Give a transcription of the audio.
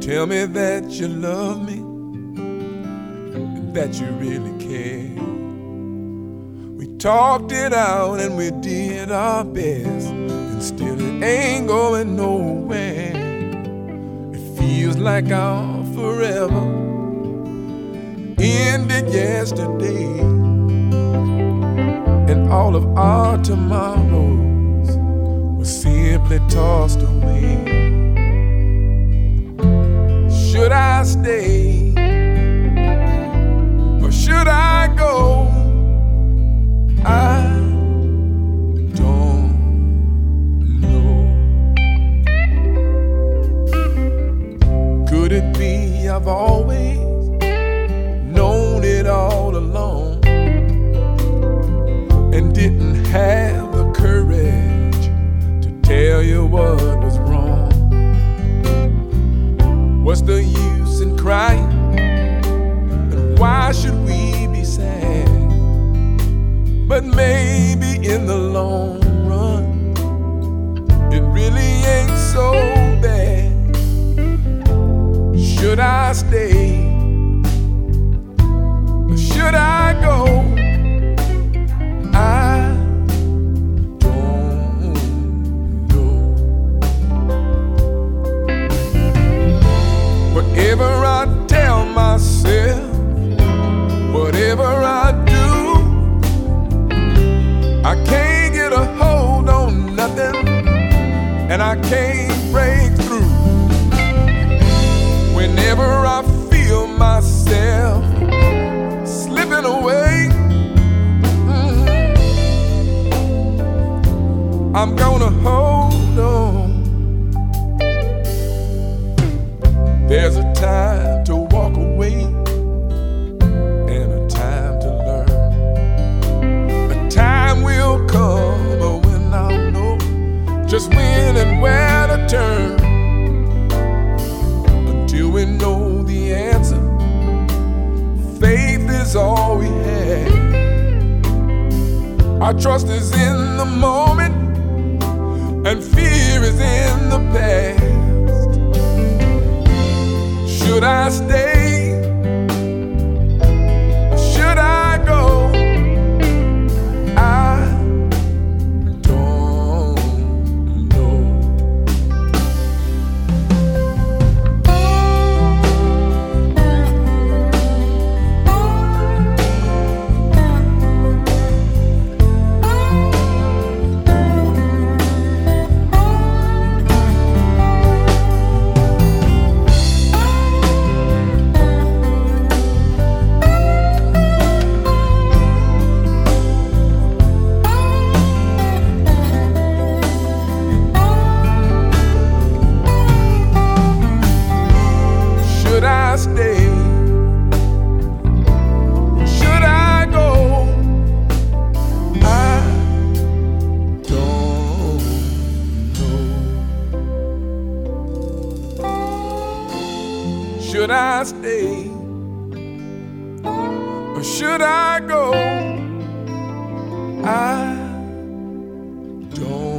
Tell me that you love me and that you really care. We talked it out and we did our best, and still it ain't going nowhere. It feels like our forever ended yesterday, and all of our tomorrows were simply tossed away. Should I stay or should I go? I don't know. Could it be I've always known it all along and didn't have the courage to tell you what was wrong? What's the use in crying, and why should we be sad? But maybe in the long run it really ain't so bad. Should I stay or should I go? I don't know. Whatever I tell myself, whatever I do, I can't get a hold on nothing, and I can't break through. Whenever I feel myself slipping away, I'm gonna hold on. There's a time to walk away and a time to learn. A time will come when I'll know just when and where to turn. Until we know the answer, faith is all we have. Our trust is in the moment, and fear is in the past. Should I stay or should I go? I don't know. Should I stay? Should I go? I don't know. Should I stay? Or should I go? I don't